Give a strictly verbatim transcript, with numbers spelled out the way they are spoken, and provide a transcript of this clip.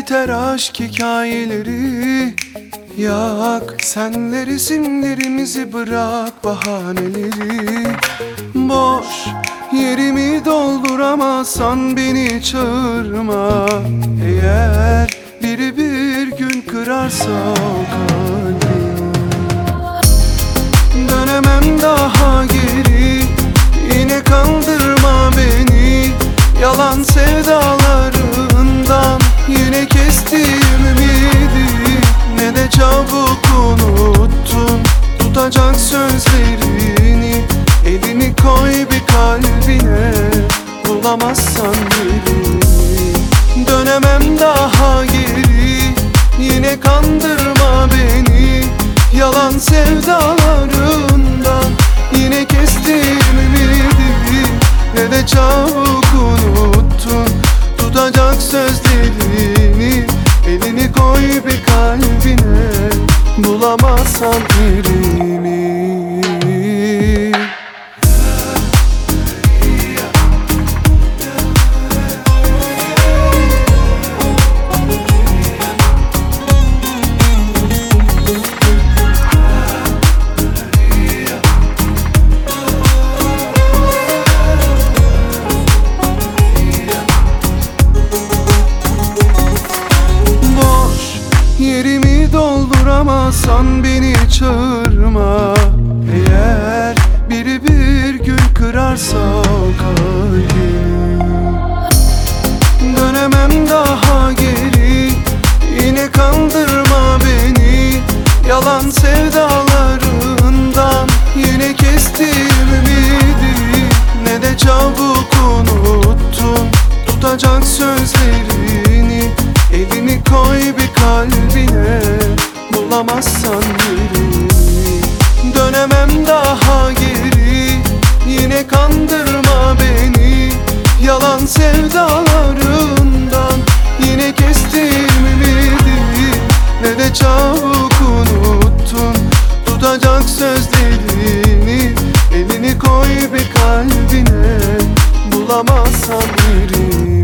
biter aşk hikayeleri. Yak senler isimlerimizi, bırak bahaneleri. Boş yerimi dolduramazsan beni çağırma. Eğer biri bir gün kırarsa o kalbimi, dönemem daha geri. Yine kandırma beni yalan sevdalarından. Yine kestiğim ümidi ne de çabuk unuttun. Tutacak sözlerini, elini koy bir kalbine. Bulamazsan birini, dönemem daha geri. Yine kandırma beni yalan sevdalarından. Yine kestiğim ümidi ne de çabuk unuttun. Tutacak sözlerini, elini koy bir kalbine. Bulamazsan birini. Yerimi dolduramazsan beni çağırma. Eğer biri bir gün kırarsa o kalbimi, dönemem daha geri. Yine kandırma beni yalan sevdalarından. Yine kestiğim ümidi ne de çabuk unuttun. Tutacak sözlerini, elini koy bir kalbine. Bulamazsan birini, dönemem daha geri. Yine kandırma beni yalan sevdalarından. Yine kestiğim ümidi ne de çabuk unuttun. Tutacak sözlerini, elini koy bir kalbine. Bulamazsan birini.